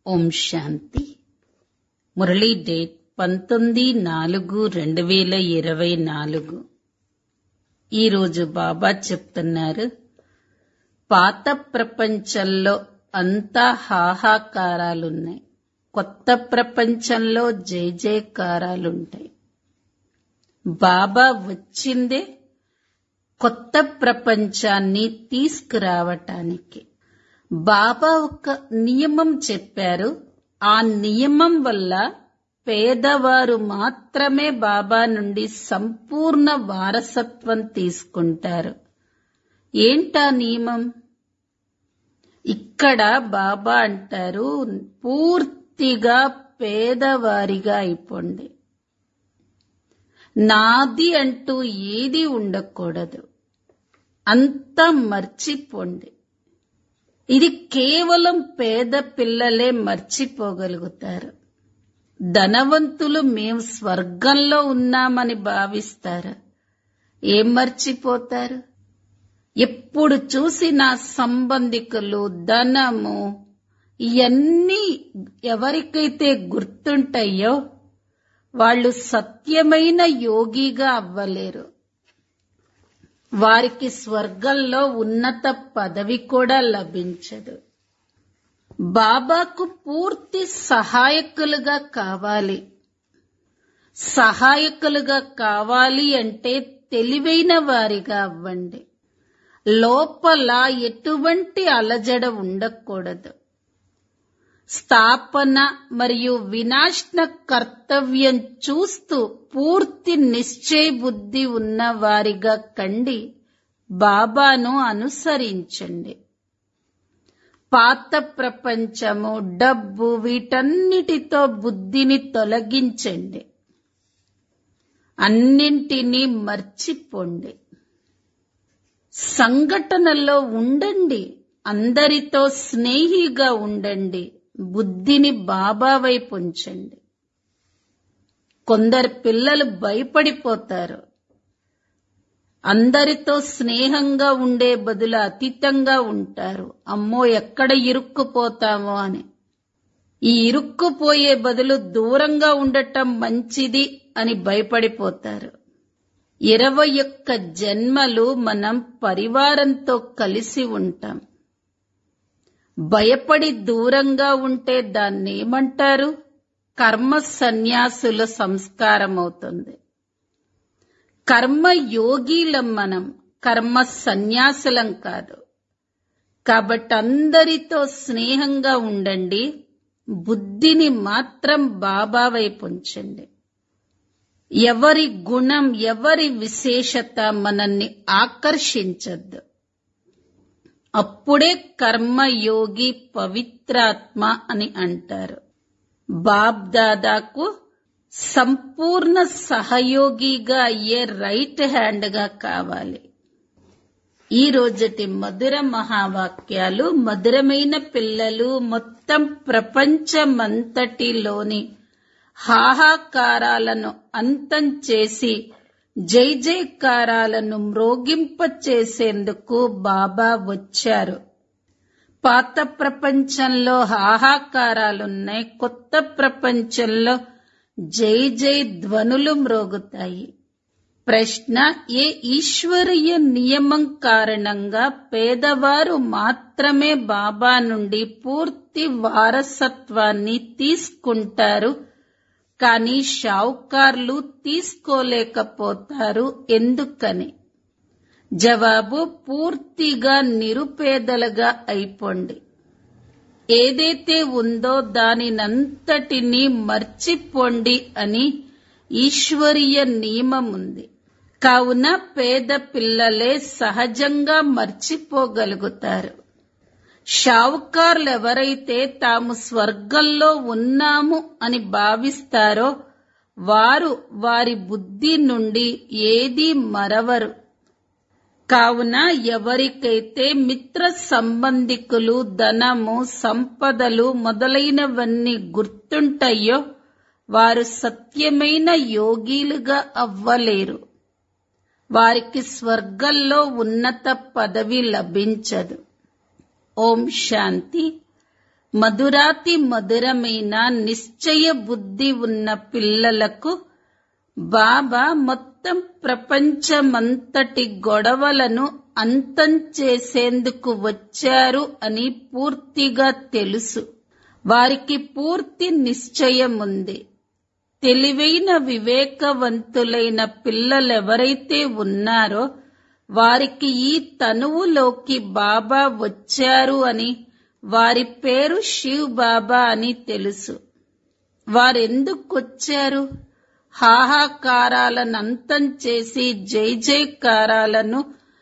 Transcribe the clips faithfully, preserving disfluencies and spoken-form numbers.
ఓం శాంతి. Murali date పంతొమ్మిది నాలుగు రెండు వేల ఇరవై నాలుగు. ఈరోజు బాబా చెప్తున్నారు, పాత ప్రపంచంలో అంతా హాహాకారాలున్నాయి, కొత్త ప్రపంచంలో జై జయకారాలుంటాయి. బాబా వచ్చిందే కొత్త ప్రపంచాన్ని తీసుకురావటానికి. బాబా ఒక నియమం చెప్పారు. ఆ నియమం వల్ల పేదవారు మాత్రమే బాబా నుండి సంపూర్ణ వారసత్వం తీసుకుంటారు. ఏంటా నియమం? ఇక్కడ బాబా అంటారు, పూర్తిగా పేదవారిగా అయిపోండి. నాది అంటూ ఏది ఉండకూడదు, అంతా మర్చిపోండి. ఇది కేవలం పేద పిల్లలే మర్చిపోగలుగుతారు. ధనవంతులు మేం స్వర్గంలో ఉన్నామని భావిస్తారు. ఏం మర్చిపోతారు? ఎప్పుడు చూసినా సంబంధికులు, ధనము, ఇవన్నీ ఎవరికైతే గుర్తుంటాయో వాళ్ళు సత్యమైన యోగిగా అవ్వలేరు. వారికి స్వర్గంలో ఉన్నత పదవి కూడా లభించదు. బాబాకు పూర్తి సహాయకులుగా కావాలి. సహాయకులుగా కావాలి అంటే తెలివైన వారిగా అవ్వండి. లోపల ఎటువంటి అలజడ ఉండకూడదు. స్థాపన మరియు వినాశన కర్తవ్యం చూస్తూ పూర్తి నిశ్చయ బుద్ధి ఉన్న వారిగా కండి. బాబాను అనుసరించండి. పాత ప్రపంచము, డబ్బు, వీటన్నిటితో బుద్ధిని తొలగించండి. అన్నింటినీ మర్చిపోండి. సంఘటనలో ఉండండి. అందరితో స్నేహిగా ఉండండి. బుద్ధిని బాబా వైపు ఉంచండి. కొందరు పిల్లలు భయపడిపోతారు. అందరితో స్నేహంగా ఉండే బదులు అతీతంగా ఉంటారు. అమ్మో, ఎక్కడ ఇరుక్కుపోతామో అని. ఈ ఇరుక్కుపోయే బదులు దూరంగా ఉండటం మంచిది అని భయపడిపోతారు. ఇరవై ఒక్క జన్మలు మనం పరివారంతో కలిసి ఉంటాం. భయపడి దూరంగా ఉంటే దాన్ని ఏమంటారు? కర్మ సన్యాసుల సంస్కారం అవుతుంది. కర్మ యోగిలం మనం, కర్మ సన్యాసులం కాదు. కాబట్టి అందరితో స్నేహంగా ఉండండి. బుద్ధిని మాత్రం బాబా వైపు ఉంచండి. ఎవరి గుణం, ఎవరి విశేషత మనల్ని ఆకర్షించద్దు. అప్పుడే కర్మయోగి పవిత్రాత్మ అని అంటారు. బాబ్ దాదాకు సంపూర్ణ సహయోగిగా అయ్యే రైట్ హ్యాండ్ గా కావాలి. ఈ రోజటి మధుర మహావాక్యాలు. మధురమైన పిల్లలు, మొత్తం ప్రపంచమంతటిలోని హాహాకారాలను అంతం చేసి జై జయకారాలను మ్రోగింపచేసేందుకు బాబా వచ్చారు. పాత ప్రపంచంలో హాహాకారాలున్నాయి, కొత్త ప్రపంచంలో జై జై ధ్వనులు మ్రోగుతాయి. ప్రశ్న: ఏ ఈశ్వరీయ నియమం కారణంగా పేదవారు మాత్రమే బాబా నుండి పూర్తి వారసత్వాన్ని తీసుకుంటారు, కానీ షావుకార్లు తీసుకోలేకపోతారు? ఎందుకని? జవాబు: పూర్తిగా నిరుపేదలుగా అయిపోండి. ఏదైతే ఉందో దానినంతటినీ మర్చిపోండి అని ఈశ్వరీయ నియమం ఉంది. కావున పేద పిల్లలే సహజంగా మర్చిపోగలుగుతారు. షావుకార్లు ఎవరైతే తాము స్వర్గంలో ఉన్నాము అని భావిస్తారో వారు వారి బుద్ధి నుండి ఏదీ మరవరు. కావున ఎవరికైతే మిత్ర సంబంధికులు, ధనము, సంపదలు మొదలైనవన్నీ గుర్తుంటాయో వారు సత్యమైన యోగిలుగా అవ్వలేరు. వారికి స్వర్గంలో ఉన్నత పదవి లభించదు. ఓం శాంతి. మధురాతి మధురమైన నిశ్చయ బుద్ధి ఉన్న పిల్లలకు బాబా మొత్తం ప్రపంచమంతటి గొడవలను అంతం చేసేందుకు వచ్చారు అని పూర్తిగా తెలుసు. వారికి పూర్తి నిశ్చయముంది. తెలివైన వివేకవంతులైన పిల్లలెవరైతే ఉన్నారో వారికి ఈ తనువులోకి బాబా వచ్చారు అని, వారి పేరు శివ్ బాబా అని తెలుసు. వారెందుకొచ్చారు? హాహాకారాలను అంతం చేసి జై జైకారాలను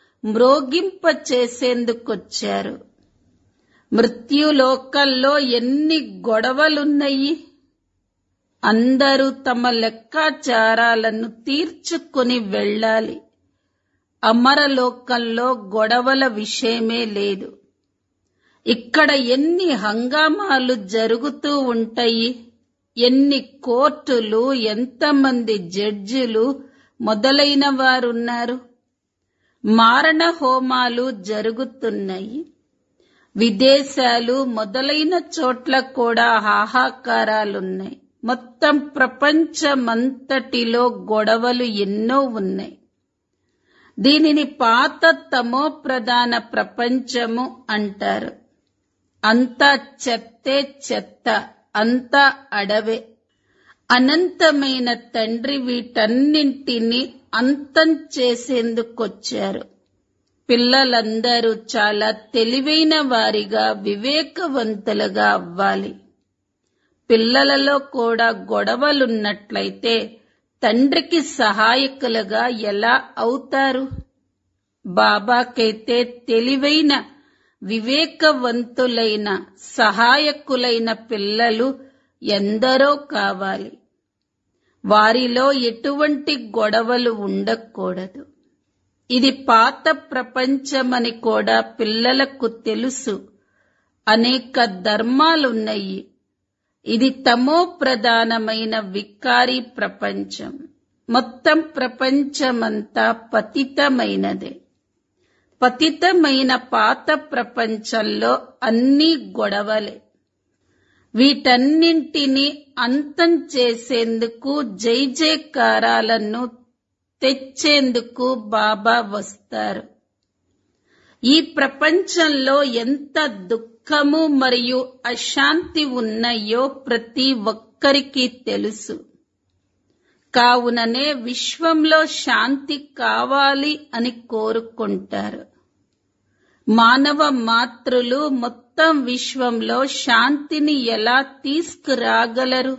మ్రోగింపచేసేందుకొచ్చారు. మృత్యులోకంలో ఎన్ని గొడవలున్నాయి. అందరూ తమ లెక్కాచారాలను తీర్చుకుని వెళ్ళాలి. అమరలోకంలో గొడవల విషయమే లేదు. ఇక్కడ ఎన్ని హంగామాలు జరుగుతూ ఉంటాయి. ఎన్ని కోర్టులు, ఎంతమంది జడ్జిలు మొదలైన వారున్నారు. మారణ హోమాలు జరుగుతున్నాయి. విదేశాలు మొదలైన చోట్ల కూడా హాహాకారాలున్నాయి. మొత్తం ప్రపంచమంతటిలో గొడవలు ఎన్నో ఉన్నాయి. దీనిని పాత తమో ప్రధాన ప్రపంచము అంటారు. అంతా చెత్తే చెత్త, అంతా అడవే. అనంతమైన తండ్రి వీటన్నింటినీ అంతం చేసేందుకొచ్చారు. పిల్లలందరూ చాలా తెలివైన వారిగా, వివేకవంతులుగా అవ్వాలి. పిల్లలలో కూడా గొడవలున్నట్లయితే తండ్రికి సహాయకులుగా ఎలా అవుతారు? బాబాకైతే తెలివైన వివేకవంతులైన సహాయకులైన పిల్లలు ఎందరో కావాలి. వారిలో ఎటువంటి గొడవలు ఉండకూడదు. ఇది పాత ప్రపంచమని కూడా పిల్లలకు తెలుసు. అనేక ధర్మాలున్నాయి. ఇది తమో ప్రధానమైన వికారీ ప్రపంచం. మొత్తం ప్రపంచమంతా పతితమైనదే. పతితమైన పాత ప్రపంచంలో అన్ని గొడవలే. వీటన్నింటినీ అంతం చేసేందుకు జై జైకారాలను తెచ్చేందుకు బాబా వస్తారు. ఈ ప్రపంచంలో ఎంత దుఃఖము మరియు అశాంతి ఉన్నాయో ప్రతి ఒక్కరికి తెలుసు. కావుననే విశ్వంలో శాంతి కావాలి అని కోరుకుంటారు. మానవ మాతృలు మొత్తం విశ్వంలో శాంతిని ఎలా తీసుకురాగలరు?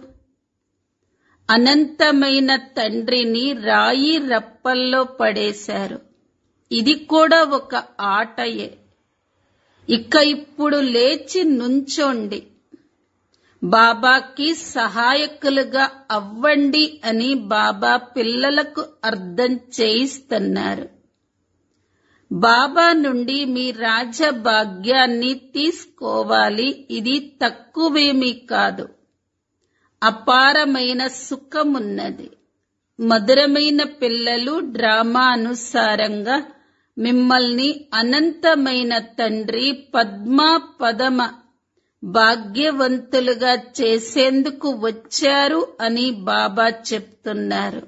అనంతమైన తండ్రిని రాయి రప్పల్లో పడేశారు. ఇది కూడా ఒక ఆటయే. ఇక ఇప్పుడు లేచి నుంచోండి, బాబాకి సహాయకులుగా అవ్వండి అని బాబా పిల్లలకు అర్థం చేయిస్తున్నారు. బాబా నుండి మీ రాజభాగ్యాన్ని తీసుకోవాలి. ఇది తక్కువేమీ కాదు. అపారమైన సుఖమున్నది. మధురమైన పిల్లలు డ్రామా అనుసారంగా మిమ్మల్ని అనంతమైన తండ్రి పద్మా పదమ భాగ్యవంతులుగా చేసేందుకు వచ్చారు అని బాబా చెప్తున్నారు.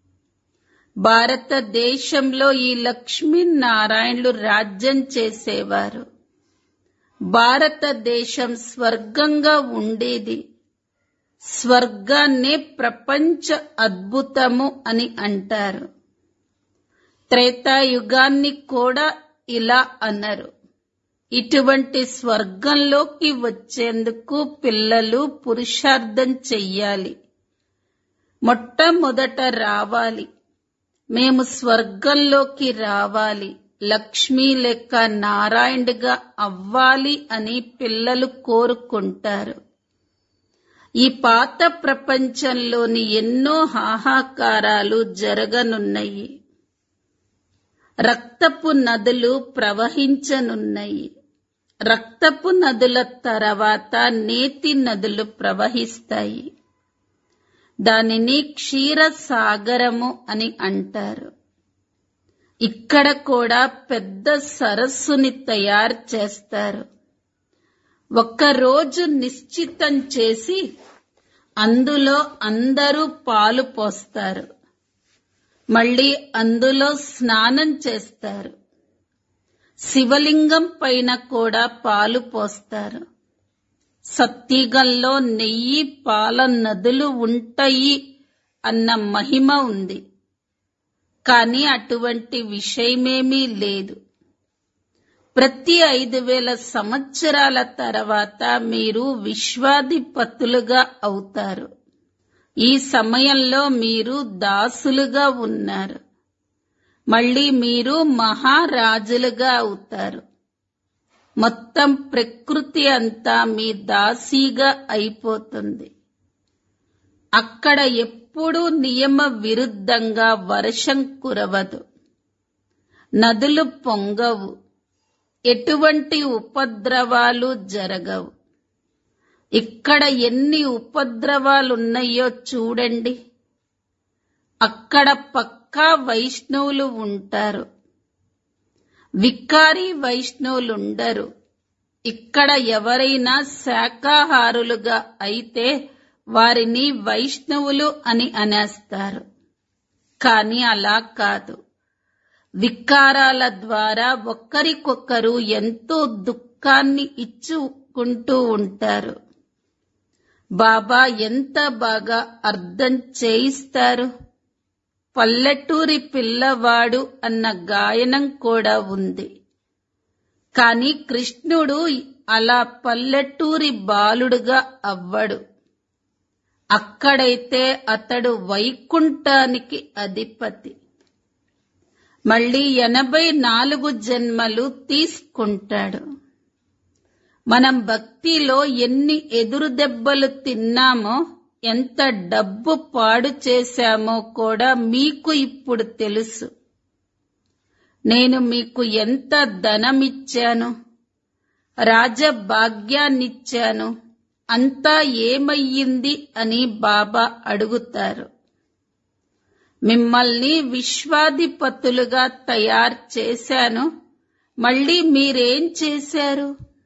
భారతదేశంలో ఈ లక్ష్మీనారాయణులు రాజ్యం చేసేవారు. భారతదేశం స్వర్గంగా ఉండేది. స్వర్గాన్నే ప్రపంచ అద్భుతము అని అంటారు. త్రేతాయుగాన్ని కూడా ఇలా అన్నారు. ఇటువంటి స్వర్గంలోకి వచ్చేందుకు పిల్లలు పురుషార్థం చెయ్యాలి. మొట్టమొదట రావాలి. మేము స్వర్గంలోకి రావాలి, లక్ష్మీ లెక్క నారాయణుడిగా అవ్వాలి అని పిల్లలు కోరుకుంటారు. ఈ పాత ప్రపంచంలోని ఎన్నో హాహాకారాలు జరగనున్నాయి. రక్తపు నదులు ప్రవహించనున్నాయి. రక్తపు నదుల తర్వాత నేతి నదులు ప్రవహిస్తాయి. దానిని క్షీరసాగరము అని అంటారు. ఇక్కడ కూడా పెద్ద సరస్సుని తయారు చేస్తారు. ఒక్కరోజు నిశ్చితం చేసి అందులో అందరూ పాలు పోస్తారు. మళ్ళీ అందులో స్నానం చేస్తారు. శివలింగం పైన కూడా పాలు పోస్తారు. సత్యుగంలో నెయ్యి పాల నదులు ఉంటాయి అన్న మహిమ ఉంది. కానీ అటువంటి విషయమేమీ లేదు. ప్రతి ఐదు వేల సంవత్సరాల తర్వాత మీరు విశ్వాధిపతులుగా అవుతారు. ఈ సమయంలో మీరు దాసులుగా ఉన్నారు. మళ్ళీ మీరు మహారాజులుగా అవుతారు. మొత్తం ప్రకృతి అంతా మీ దాసీగా అయిపోతుంది. అక్కడ ఎప్పుడూ నియమ విరుద్ధంగా వర్షం కురవదు. నదులు పొంగవు. ఎటువంటి ఉపద్రవాలు జరగవు. ఇక్కడ ఎన్ని ఉపద్రవాలున్నాయో చూడండి. అక్కడ పక్కా వైష్ణవులు ఉంటారు. వికారీ వైష్ణవులుండరు. ఇక్కడ ఎవరైనా శాకాహారులుగా అయితే వారిని వైష్ణవులు అని అనేస్తారు. కానీ అలా కాదు. వికారాల ద్వారా ఒక్కరికొకరు ఎంతో దుఃఖాన్ని ఇచ్చుకుంటూ ఉంటారు. బాబా ఎంత బాగా అర్థం చేయిస్తారు. పల్లెటూరి పిల్లవాడు అన్న గాయనం కూడా ఉంది. కాని కృష్ణుడు అలా పల్లెటూరి బాలుడుగా అవ్వడు. అక్కడైతే అతడు వైకుంఠానికి అధిపతి. మళ్ళీ ఎనభై నాలుగు జన్మలు తీసుకుంటాడు. మనం భక్తిలో ఎన్ని ఎదురు దెబ్బలు తిన్నామో, ఎంత డబ్బు పాడు చేశామో కూడా మీకు ఇప్పుడు తెలుసు. నేను మీకు ఎంత ధనమిచ్చాను, రాజభాగ్యాన్నిచ్చాను, అంతా ఏమయ్యింది అని బాబా అడుగుతారు. మిమ్మల్ని విశ్వాధిపతులుగా తయారు చేశాను. మళ్ళీ మీరేం చేశారు?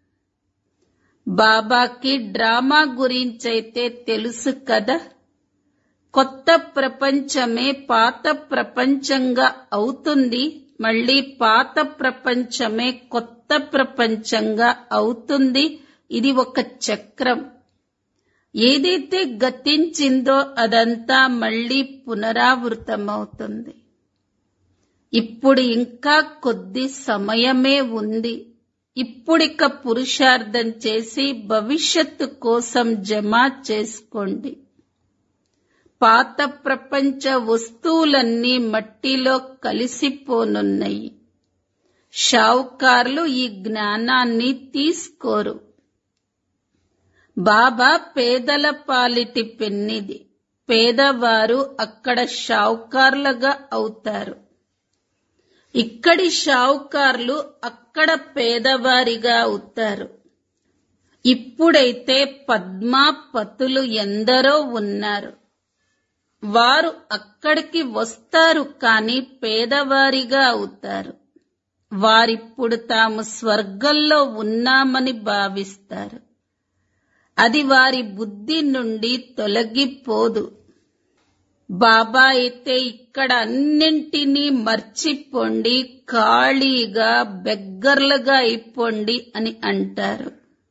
బాబాకి డ్రామా గురించైతే తెలుసు కదా. కొత్త ప్రపంచమే పాత ప్రపంచంగా అవుతుంది. మళ్ళీ పాత ప్రపంచమే కొత్త ప్రపంచంగా అవుతుంది. ఇది ఒక చక్రం. ఏదైతే గతించిందో అదంతా మళ్ళీ పునరావృతమవుతుంది. ఇప్పుడు ఇంకా కొద్ది సమయమే ఉంది. ఇప్పుడిక పురుషార్థం చేసి భవిష్యత్తు కోసం జమ చేసుకోండి. పాత ప్రపంచ వస్తువులన్నీ మట్టిలో కలిసిపోనున్నాయి. షావుకార్లు ఈ జ్ఞానాన్ని తీసుకోరు. బాబా పేదల పాలిటి పెన్నిది. పేదవారు అక్కడ షావుకార్లుగా అవుతారు. ఇక్కడి షావుకార్లు అక్కడ పేదవారిగా అవుతారు. ఇప్పుడైతే పద్మాపతులు ఎందరో ఉన్నారు. వారు అక్కడికి వస్తారు, కానీ పేదవారిగా అవుతారు. వారిప్పుడు తాము స్వర్గంలో ఉన్నామని భావిస్తారు. అది వారి బుద్ధి నుండి తొలగిపోదు. బాబా అయితే ఇక్కడ అన్నింటినీ మర్చిపోండి, ఖాళీగా బెగ్గర్లుగా అయిపోండి అని అంటారు.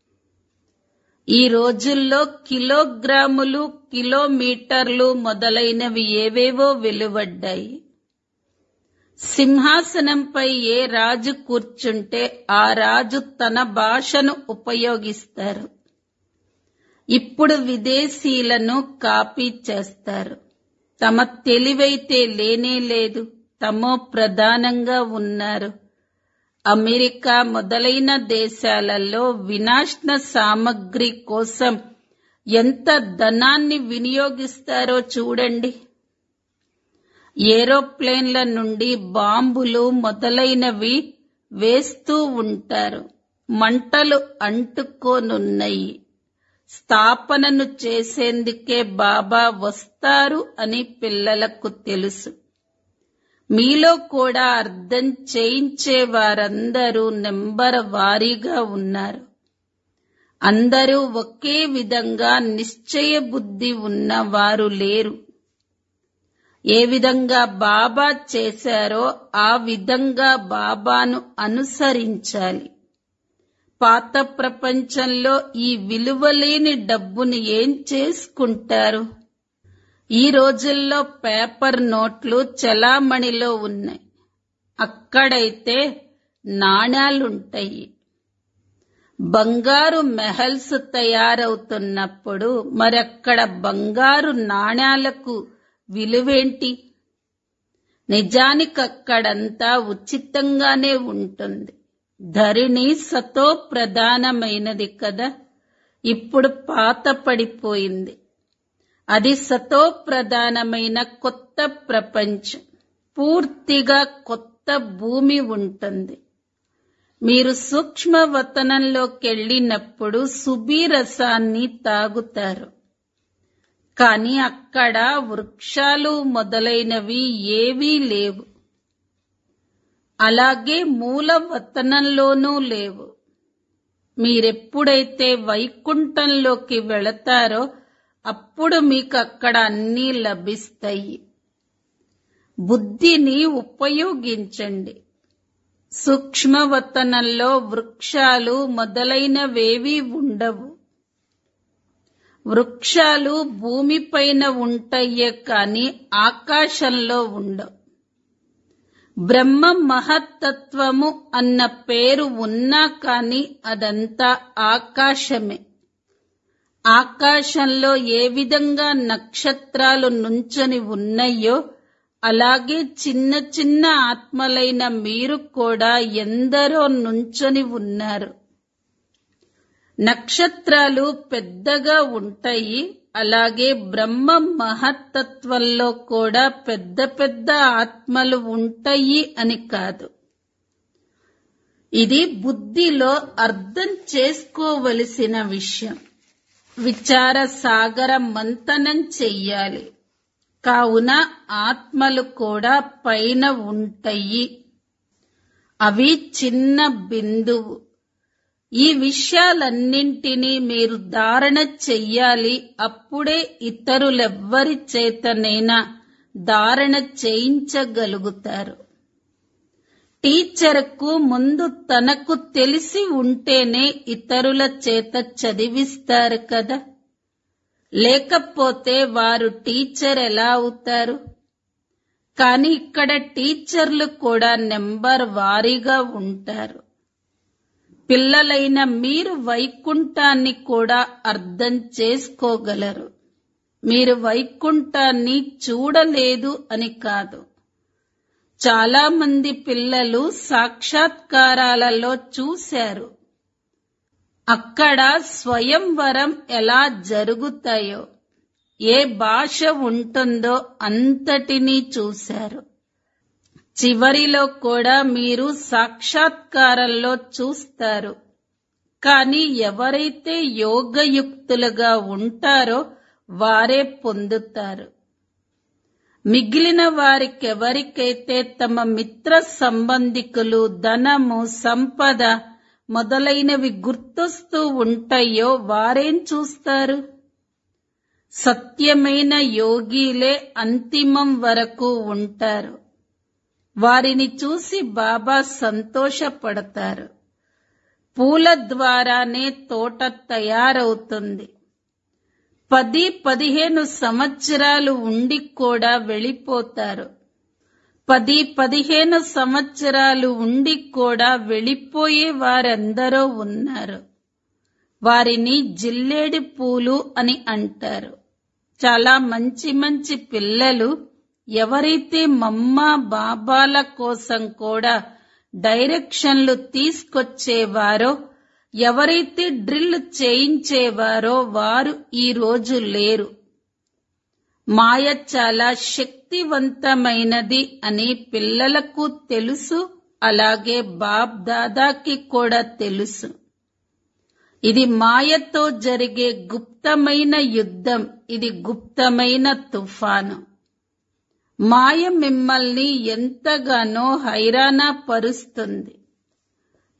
ఈ రోజుల్లో కిలోగ్రాములు, కిలోమీటర్లు మొదలైనవి ఏవేవో వెలువడ్డాయి. సింహాసనంపై ఏ రాజు కూర్చుంటే ఆ రాజు తన భాషను ఉపయోగిస్తారు. ఇప్పుడు విదేశీయులను కాపీ చేస్తారు. తమ తెలివైతే లేనే లేదు, తమో ప్రధానంగా ఉన్నారు. అమెరికా మొదలైన దేశాలలో వినాశన సామగ్రి కోసం ఎంత ధనాన్ని వినియోగిస్తారో చూడండి. ఏరోప్లేన్ల నుండి బాంబులు మొదలైనవి వేస్తూ ఉంటారు. మంటలు అంటుకోనున్నాయి. స్థాపనను చేసేందుకే బాబా వస్తారు అని పిల్లలకు తెలుసు. మీలో కూడా అర్థం చేయించే వారందరూ నెంబర్ వారీగా ఉన్నారు. అందరూ ఒకే విధంగా నిశ్చయ బుద్ధి ఉన్నవారు లేరు. ఏ విధంగా బాబా చేశారో ఆ విధంగా బాబాను అనుసరించాలి. పాత ప్రపంచంలో ఈ విలువలేని డబ్బుని ఏం చేసుకుంటారు? ఈ రోజుల్లో పేపర్ నోట్లు చలామణిలో ఉన్నాయి. అక్కడైతే నాణ్యాలుంటాయి. బంగారు మెహల్స్ తయారవుతున్నప్పుడు మరక్కడ బంగారు నాణ్యాలకు విలువేంటి? నిజానికక్కడంతా ఉచితంగానే ఉంటుంది. ధరణి సతో ప్రధానమైనది కదా, ఇప్పుడు పాత పడిపోయింది. అది సతో ప్రధానమైన కొత్త ప్రపంచం. పూర్తిగా కొత్త భూమి ఉంటుంది. మీరు సూక్ష్మవతనంలోకెళ్ళినప్పుడు సుబీరసాన్ని తాగుతారు. కాని అక్కడ వృక్షాలు మొదలైనవి ఏవీ లేవు. అలాగే మూలవతనంలోనూ లేవు. మీరెప్పుడైతే వైకుంఠంలోకి వెళతారో అప్పుడు మీకు అక్కడ అన్నీ లభిస్తాయి. బుద్ధిని ఉపయోగించండి. సూక్ష్మవతనంలో వృక్షాలు మొదలైనవేవీ ఉండవు. వృక్షాలు భూమిపైన ఉంటాయే కాని ఆకాశంలో ఉండవు. బ్రహ్మ మహత్తత్వము అన్న పేరు ఉన్నా కాని అదంతా ఆకాశమే. ఆకాశంలో ఏ విధంగా నక్షత్రాలు నుంచొని ఉన్నాయో అలాగే చిన్న చిన్న ఆత్మలైన మీరు కూడా ఎందరో నుంచొని ఉన్నారు. నక్షత్రాలు పెద్దగా ఉంటాయి. అలాగే బ్రహ్మ మహత్తత్వంలో కూడా పెద్ద పెద్ద ఆత్మలు ఉంటాయి అని కాదు. ఇది బుద్ధిలో అర్థం చేసుకోవలసిన విషయం. విచార సాగర మంథనం చెయ్యాలి. కావున ఆత్మలు కూడా పైన ఉంటాయి. అవి చిన్న బిందువు. ఈ విషయాలన్నింటినీ మీరు ధారణ చెయ్యాలి. అప్పుడే ఇతరులెవ్వరి చేతనైనా ధారణ చేయించగలుగుతారు. టీచర్కు ముందు తనకు తెలిసి ఉంటేనే ఇతరుల చేత చదివిస్తారు కదా. లేకపోతే వారు టీచర్ ఎలా అవుతారు? కానీ ఇక్కడ టీచర్లు కూడా నెంబర్ వారీగా ఉంటారు. పిల్లలైన మీరు వైకుంఠాన్ని కూడా అర్థం చేసుకోగలరు. మీరు వైకుంఠాన్ని చూడలేదు అని కాదు. చాలా మంది పిల్లలు సాక్షాత్కారాలలో చూశారు. అక్కడ స్వయంవరం ఎలా జరుగుతాయో, ఏ భాష ఉంటుందో అంతటినీ చూశారు. చివరిలో కూడా మీరు సాక్షాత్కారంలో చూస్తారు. కానీ ఎవరైతే యోగయుక్తులుగా ఉంటారో వారే పొందుతారు. మిగిలిన వారికెవరికైతే తమ మిత్ర సంబంధికులు, ధనము, సంపద మొదలైనవి గుర్తొస్తూ ఉంటాయో వారేం చూస్తారు? సత్యమైన యోగిలే అంతిమం వరకు ఉంటారు. వారిని చూసి బాబా సంతోషపడతారు. పూల ద్వారానే తోట తయారవుతుంది. పది పదిహేను సంవత్సరాలు ఉండి కూడా వెళ్ళిపోతారు. పది పదిహేను సంవత్సరాలు ఉండి కూడా వెళ్ళిపోయే వారెందరో ఉన్నారు. వారిని జిల్లేడి పూలు అని అంటారు. చాలా మంచి మంచి పిల్లలు ఎవరైతే మమ్మా బాబాల కోసం కూడా డైరెక్షన్లు తీసుకొచ్చేవారో, ఎవరైతే డ్రిల్ చేయించేవారో వారు ఈ రోజు లేరు. మాయ చాలా శక్తివంతమైనది అని పిల్లలకు తెలుసు. అలాగే బాబ్ దాదాకి కూడా తెలుసు. ఇది మాయతో జరిగే గుప్తమైన యుద్ధం. ఇది గుప్తమైన తుఫాను. మాయ మిమ్మల్ని ఎంతగానో హైరానా పరుస్తుంది.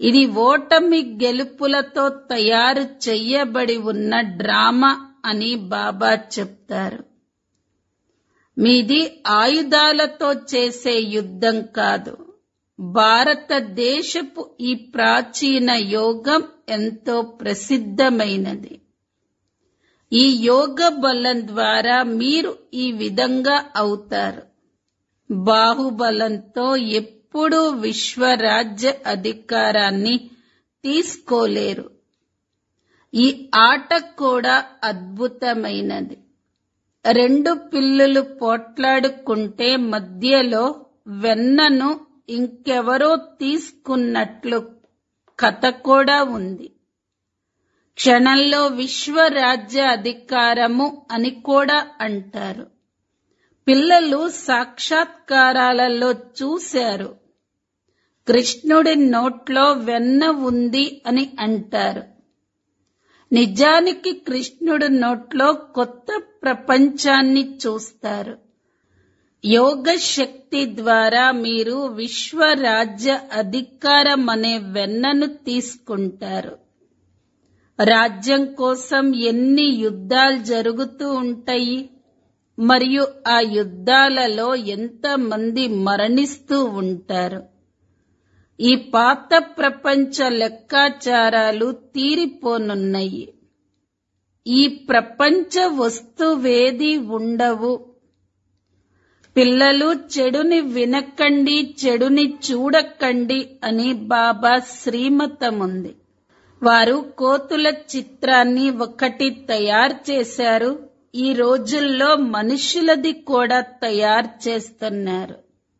ఇది ఓటమి గెలుపులతో తయారు చెయ్యబడి ఉన్న డ్రామా అని బాబా చెప్తారు. మీది ఆయుధాలతో చేసే యుద్ధం కాదు. భారతదేశపు ఈ ప్రాచీన యోగం ఎంతో ప్రసిద్ధమైనది. ఈ యోగ బలం ద్వారా మీరు ఈ విధంగా అవుతారు. బాహుబలంతో ఎప్పుడూ విశ్వరాజ్య అధికారాన్ని తీసుకోలేరు. ఈ ఆట కూడా అద్భుతమైనది. రెండు పిల్లులు పోట్లాడుకుంటే మధ్యలో వెన్నను ఇంకెవరో తీసుకున్నట్లు కథ కూడా ఉంది. క్షణంలో విశ్వరాజ్య అధికారము అని కూడా అంటారు. పిల్లలు సాక్షాత్కారాలలో చూశారు. కృష్ణుడి నోట్లో వెన్న ఉంది అని అంటారు. నిజానికి కృష్ణుడి నోట్లో కొత్త ప్రపంచాన్ని చూస్తారు. యోగ శక్తి ద్వారా మీరు విశ్వరాజ్య అధికారం అనే వెన్నను తీసుకుంటారు. రాజ్యం కోసం ఎన్ని యుద్ధాలు జరుగుతూ ఉంటాయి, మరియు ఆ యుద్ధాలలో ఎంతమంది మరణిస్తూ ఉంటారు. ఈ పాత ప్రపంచ లెక్కాచారాలు తీరిపోనున్నాయి. ఈ ప్రపంచ వస్తువేది ఉండవు. పిల్లలు చెడుని వినకండి, చెడుని చూడకండి అని బాబా శ్రీమతముంది. వారు కోతుల చిత్రాన్ని ఒకటి తయారు చేశారు. ఈ రోజుల్లో మనుషులది కూడా తయారు చేస్తున్నారు.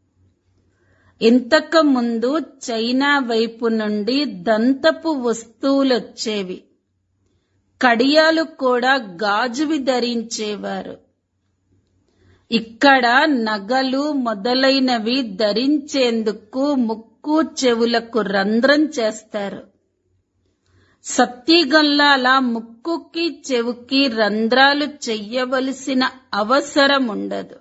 ఇంతకు ముందు చైనా వైపు నుండి దంతపు వస్తువులొచ్చేవి. కడియాలు కూడా గాజువి ధరించేవారు. ఇక్కడ నగలు మొదలైనవి ధరించేందుకు ముక్కు చెవులకు రంధ్రం చేస్తారు. సత్యగంలా అలా ముక్కుకి చెవుకి రంధ్రాలు చెయ్యవలసిన అవసరం ఉండదు.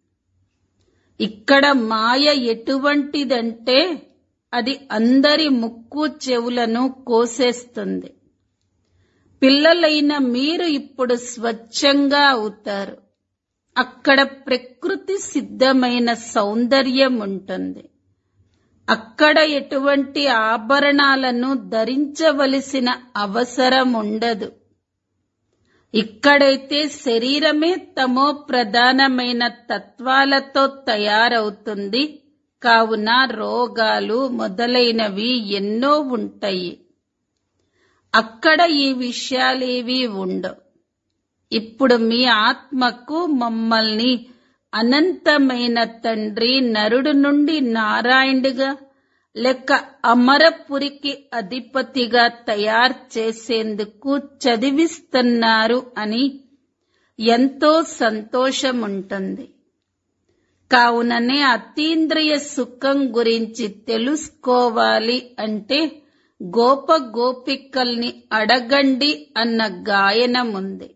ఇక్కడ మాయ ఎటువంటిదంటే అది అందరి ముక్కు చెవులను కోసేస్తుంది. పిల్లలైన మీరు ఇప్పుడు స్వచ్ఛంగా అవుతారు. అక్కడ ప్రకృతి సిద్ధమైన సౌందర్యం ఉంటుంది. అక్కడ ఎటువంటి ఆభరణాలను ధరించవలసిన అవసరం ఉండదు. ఇక్కడైతే శరీరమే తమో ప్రధానమైన తత్వాలతో తయారవుతుంది. కావున రోగాలు మొదలైనవి ఎన్నో ఉంటాయి. అక్కడ ఈ విషయాలేవీ ఉండవు. ఇప్పుడు మీ ఆత్మకు మమ్మల్ని అనంతమైన తండ్రి నరుడు నుండి నారాయణుడిగా లేక అమరపురికి అధిపతిగా తయారు చేసేందుకు చదివిస్తున్నారు అని ఎంతో సంతోషముంటుంది. కావుననే అతీంద్రియ సుఖం గురించి తెలుసుకోవాలి అంటే గోప గోపికల్ని అడగండి అన్న గాయనముంది.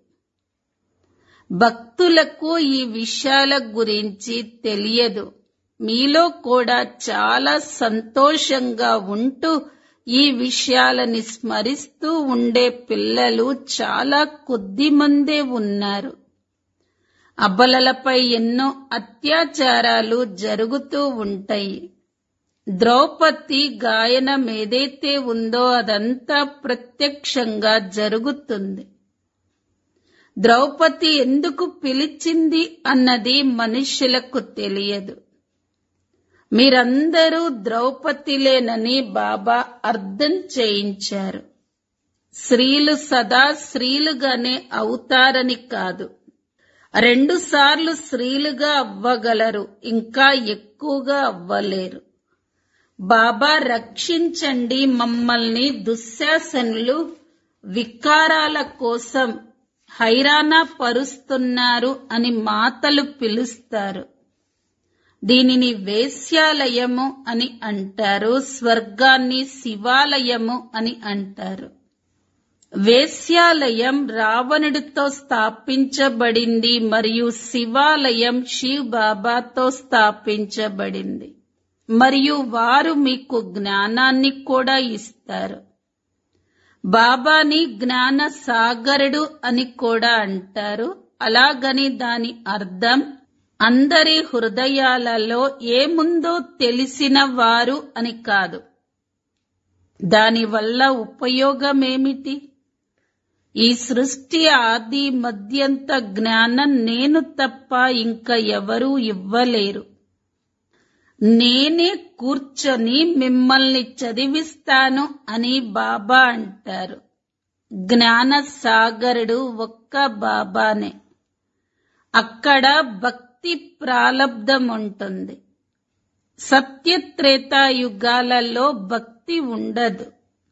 భక్తులకు ఈ విషయాల గురించి తెలియదు. మీలో కూడా చాలా సంతోషంగా ఉంటూ ఈ విషయాలని స్మరిస్తూ ఉండే పిల్లలు చాలా కొద్ది మందే ఉన్నారు. అబలలపై ఎన్నో అత్యాచారాలు జరుగుతూ ఉంటాయి. ద్రౌపది గాయనం ఏదైతే ఉందో అదంతా ప్రత్యక్షంగా జరుగుతుంది. ద్రౌపది ఎందుకు పిలిచింది అన్నది మనుష్యులకు తెలియదు. మీరందరూ ద్రౌపదిలేనని బాబా అర్థం చేయించారు. స్త్రీలు సదా స్త్రీలుగానే అవుతారని కాదు, రెండు సార్లు స్త్రీలుగా అవ్వగలరు, ఇంకా ఎక్కువగా అవ్వలేరు. బాబా రక్షించండి, మమ్మల్ని దుశ్శాసనులు వికారాల కోసం హైరానా పరుస్తున్నారు అని మాతలు పిలుస్తారు. దీనిని వేశ్యాలయము అని అంటారు. స్వర్గాన్ని శివాలయము అని అంటారు. వేశ్యాలయం రావణుడితో స్థాపించబడింది మరియు శివాలయం శివ్ బాబాతో స్థాపించబడింది. మరియు వారు మీకు జ్ఞానాన్ని కూడా ఇస్తారు. బాబాని జ్ఞాన సాగరుడు అని కూడా అంటారు. అలాగని దాని అర్థం అందరి హృదయాలలో ఏముందో తెలిసిన వారు అని కాదు. దానివల్ల ఉపయోగమేమిటి? ఈ సృష్టి ఆది మధ్యంత జ్ఞానం నేను తప్ప ఇంకా ఎవరూ ఇవ్వలేరు. నేనే కూర్చొని మిమ్మల్ని చదివిస్తాను అని బాబా అంటారు. జ్ఞాన సాగరుడు ఒక్క బాబానే. అక్కడ భక్తి ప్రాలబ్ధం ఉంటుంది. సత్యత్రేతాయుగాలలో భక్తి ఉండదు.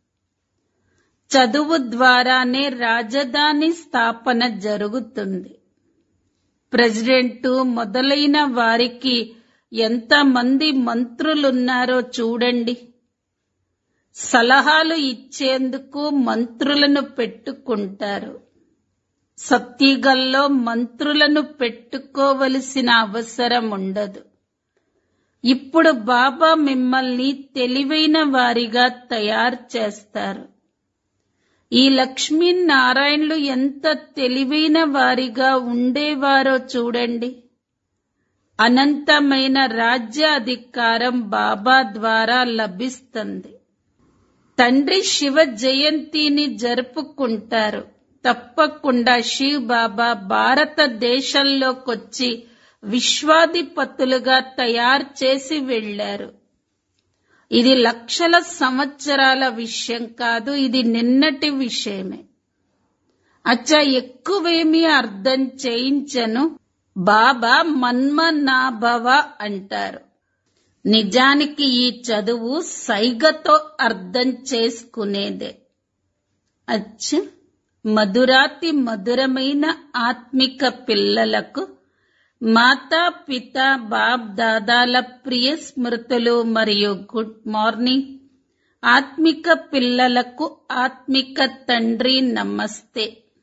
చదువు ద్వారానే రాజధాని స్థాపన జరుగుతుంది. ప్రెసిడెంటు మొదలైన వారికి ఎంతమంది మంత్రులున్నారో చూడండి. సలహాలు ఇచ్చేందుకు మంత్రులను పెట్టుకుంటారు. సత్యుగంలో మంత్రులను పెట్టుకోవలసిన అవసరం ఉండదు. ఇప్పుడు బాబా మిమ్మల్ని తెలివైన వారిగా తయారు చేస్తారు. ఈ లక్ష్మీనారాయణులు ఎంత తెలివైన వారిగా ఉండేవారో చూడండి. అనంతమైన రాజ్యాధికారం బాబా ద్వారా లభిస్తుంది. తండ్రి శివ జయంతిని జరుపుకుంటారు. తప్పకుండా శివ్ బాబా భారతదేశంలోకొచ్చి విశ్వాధిపతులుగా తయారు చేసి వెళ్లారు. ఇది లక్షల సంవత్సరాల విషయం కాదు, ఇది నిన్నటి విషయమే. అచ్చా, ఎక్కువేమీ అర్థం చేయించను. బాబా మన్మనాభవ అంటారు. నిజానికి ఈ చదువు సైగతో అర్థం చేసుకునేదే. అచ్చ, మధురాతి మధురమైన ఆత్మిక పిల్లలకు మాతా పిత బాప్ దాదాల ప్రియ స్మృతులు మరియు గుడ్ మార్నింగ్. ఆత్మిక పిల్లలకు ఆత్మిక తండ్రి నమస్తే.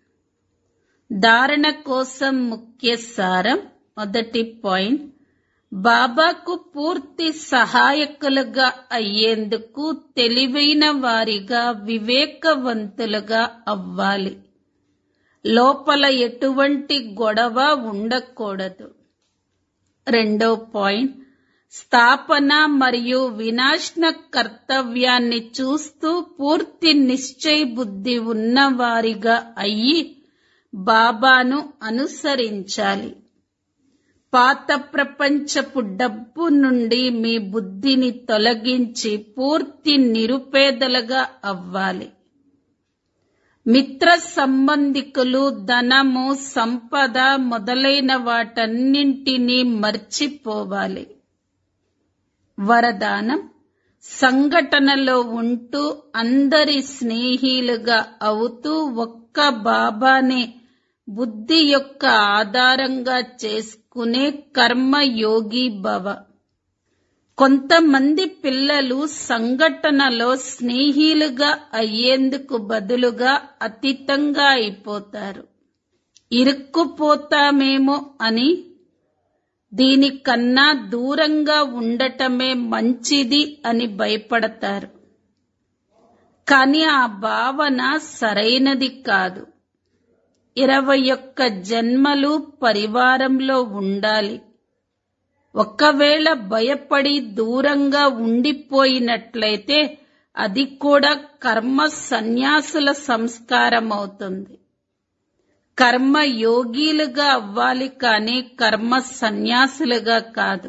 ధారణ కోసం ముఖ్య సారం. మొదటి పాయింట్, బాబాకు పూర్తి సహాయకులుగా అయ్యేందుకు తెలివైన వారిగా వివేకవంతులుగా అవ్వాలి. లోపల ఎటువంటి గొడవ ఉండకూడదు. రెండో పాయింట్, స్థాపన మరియు వినాశన కర్తవ్యాన్ని చూస్తూ పూర్తి నిశ్చయ బుద్ధి ఉన్నవారిగా అయ్యి బాబాను అనుసరించాలి. పాత ప్రపంచపు డబ్బు నుండి మీ బుద్ధిని తొలగించి పూర్తి నిరుపేదలుగా అవ్వాలి. మిత్ర సంబంధికులు, ధనము, సంపద మొదలైన వాటన్నింటినీ మర్చిపోవాలి. వరదానం, సంఘటనలో ఉంటూ అందరి స్నేహిలుగా అవుతూ ఒక్క బాబానే బుద్ధి యొక్క ఆధారంగా చేసుకునే కర్మయోగి భవ. కొంతమంది పిల్లలు సంఘటనలో స్నేహిలుగా అయ్యేందుకు బదులుగా అతీతంగా అయిపోతారు. ఇరుక్కుపోతామేమో అని దీనికన్నా దూరంగా ఉండటమే మంచిది అని భయపడతారు. కానీ ఆ భావన సరైనది కాదు. ఇరవై ఒక్క జన్మలు పరివారంలో ఉండాలి. ఒకవేళ భయపడి దూరంగా ఉండిపోయినట్లయితే అది కూడా కర్మ సన్యాసుల సంస్కారం అవుతుంది. కర్మ యోగిలుగా అవ్వాలి కానీ కర్మ సన్యాసులుగా కాదు.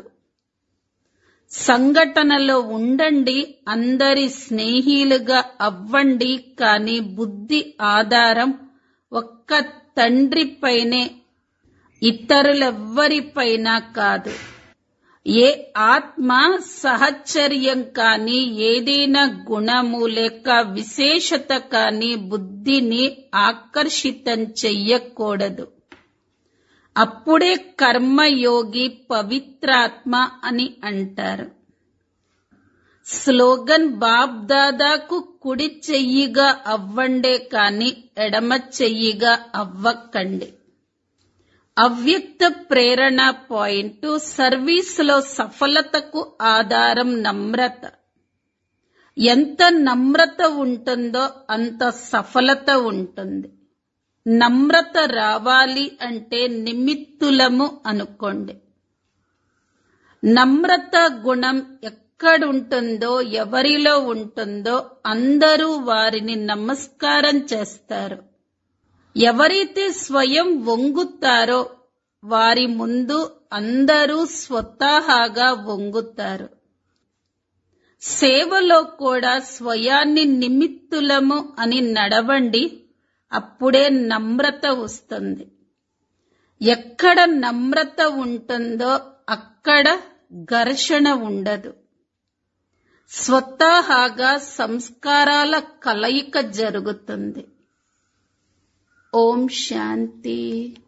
సంఘటనలో ఉండండి, అందరి స్నేహిలుగా అవ్వండి, కానీ బుద్ధి ఆధారం ఒక్క తండ్రిపైనే, ఇతరులెవ్వరిపైన కాదు. ఏ ఆత్మ సహచర్యం కానీ ఏదైనా గుణము లేక విశేషత కానీ బుద్ధిని ఆకర్షితం చెయ్యకూడదు. అప్పుడే కర్మయోగి పవిత్రాత్మ అని అంటారు. స్లోగన్, బాప్ దాదాకు కుడి చెయ్యిగా అవ్వండే కాని ఎడమ చెయ్యిగా అవ్వకండి. అవ్యక్త ప్రేరణ పాయింట్ సర్వీసులో సఫలతకు ఆధారం నమ్రత. ఎంత నమ్రత ఉంటుందో అంత సఫలత ఉంటుంది. నమ్రత రావాలి అంటే నిమిత్తులము అనుకోండి. నమ్రత గుణం ఎక్కడుంటుందో, ఎవరిలో ఉంటుందో అందరూ వారిని నమస్కారం చేస్తారు. ఎవరైతే స్వయం వంగుతారో వారి ముందు అందరూ స్వతహాగా వంగుతారు. సేవలో కూడా స్వయాన్ని నిమిత్తులము అని నడవండి, అప్పుడే నమ్రత వస్తుంది. ఎక్కడ నమ్రత ఉంటుందో అక్కడ ఘర్షణ ఉండదు. స్వతహాగా సంస్కారాల కలయిక జరుగుతుంది. ఓం శాంతి.